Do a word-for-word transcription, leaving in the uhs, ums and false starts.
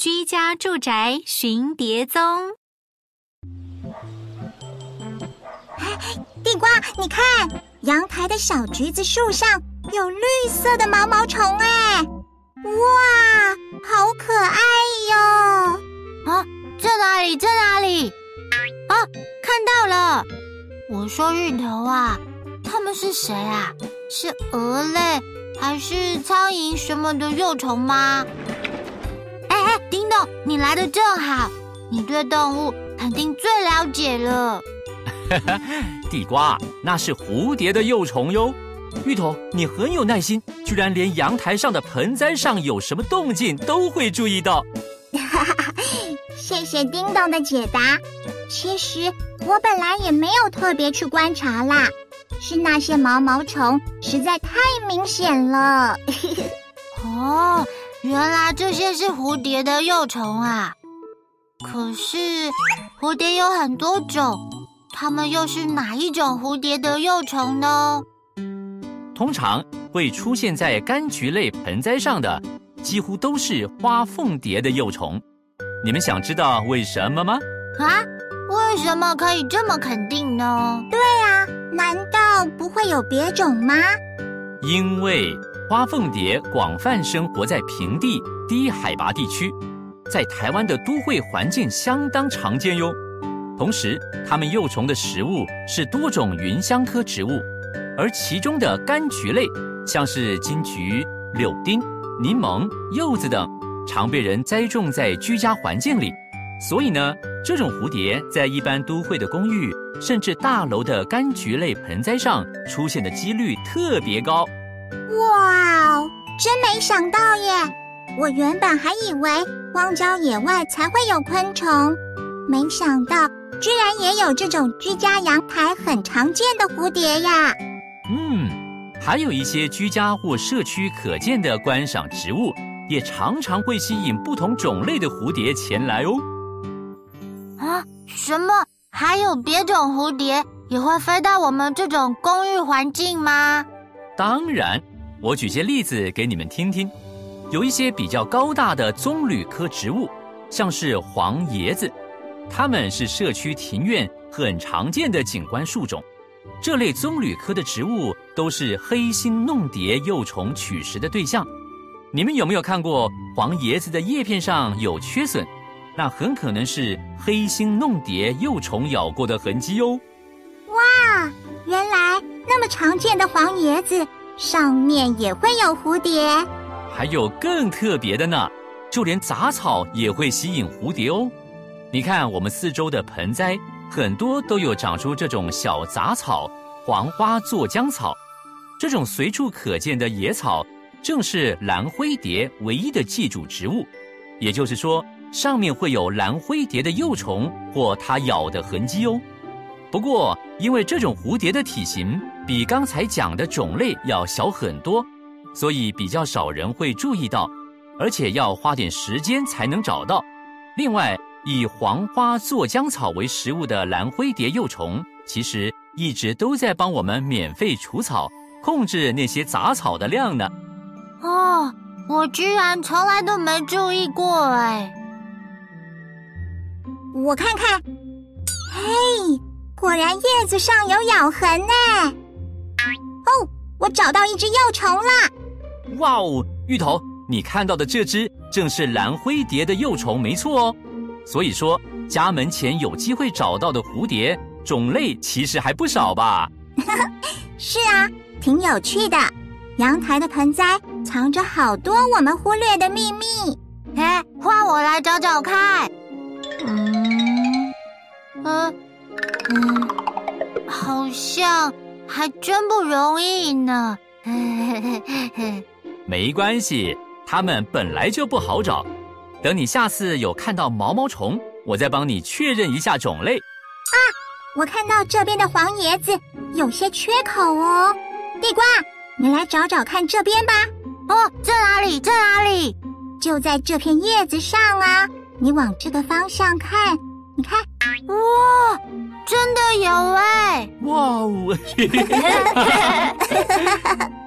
居家住宅寻蝶踪。 地瓜，你看，阳台的小橘子树上有绿色的毛毛虫哎！哇，好可爱哟！ 啊，在哪里？在哪里？啊，看到了！我说芋头啊，他们是谁啊？是蛾类还是苍蝇什么的幼虫吗？哎哎，叮咚，你来得正好，你对动物肯定最了解了。 地瓜，那是蝴蝶的幼虫哟。芋头，你很有耐心，居然连阳台上的盆栽上有什么动静都会注意到。 谢谢叮咚的解答。其实我本来也没有特别去观察啦，是那些毛毛虫实在太明显了。 哦，原来这些是蝴蝶的幼虫啊。可是蝴蝶有很多种，它们又是哪一种蝴蝶的幼虫呢？ 通常会出现在柑橘类盆栽上的，几乎都是花凤蝶的幼虫。你们想知道为什么吗？ 啊，为什么可以这么肯定呢？ 对啊，难道不会有别种吗？ 因为花凤蝶广泛生活在平地、低海拔地区，在台湾的都会环境相当常见哟。同时，它们幼虫的食物是多种芸香科植物，而其中的柑橘类，像是金桔、柳丁、柠檬、柚子等，常被人栽种在居家环境里。所以呢，这种蝴蝶在一般都会的公寓，甚至大楼的柑橘类盆栽上出现的几率特别高。 哇哦，真没想到耶！我原本还以为荒郊野外才会有昆虫，没想到居然也有这种居家阳台很常见的蝴蝶呀。 嗯，还有一些居家或社区可见的观赏植物，也常常会吸引不同种类的蝴蝶前来哦。 啊，什么？还有别种蝴蝶也会飞到我们这种公寓环境吗？ 当然，我举些例子给你们听听。有一些比较高大的棕榈科植物，像是黄椰子，它们是社区庭院很常见的景观树种。这类棕榈科的植物都是黑心弄蝶幼虫取食的对象。你们有没有看过黄椰子的叶片上有缺损？那很可能是黑心弄蝶幼虫咬过的痕迹哦。 哇，原来那么常见的黄椰子上面也会有蝴蝶。 还有更特别的呢，就连杂草也会吸引蝴蝶哦。你看我们四周的盆栽，很多都有长出这种小杂草，黄花做浆草。这种随处可见的野草，正是蓝灰蝶唯一的寄主植物。也就是说，上面会有蓝灰蝶的幼虫或它咬的痕迹哦。不过，因为这种蝴蝶的体型比刚才讲的种类要小很多，所以比较少人会注意到，而且要花点时间才能找到。另外，以黄花做浆草为食物的蓝灰蝶幼虫，其实一直都在帮我们免费除草，控制那些杂草的量呢。 哦，我居然从来都没注意过哎。 我看看，嘿，果然叶子上有咬痕呢。哦，我找到一只幼虫啦！ 哇哦，芋头，你看到的这只正是蓝灰蝶的幼虫，没错哦。所以说，家门前有机会找到的蝴蝶种类其实还不少吧？ 是啊，挺有趣的。阳台的盆栽藏着好多我们忽略的秘密。 哎，换我来找找看。嗯，呃，嗯，好像还真不容易呢。 没关系，它们本来就不好找。等你下次有看到毛毛虫，我再帮你确认一下种类。 啊，我看到这边的黄椰子有些缺口哦。地瓜，你来找找看这边吧。 哦，在哪里？在哪里？ 就在这片叶子上啊。你往这个方向看，你看， 哇，真的有哎！ 哇哦！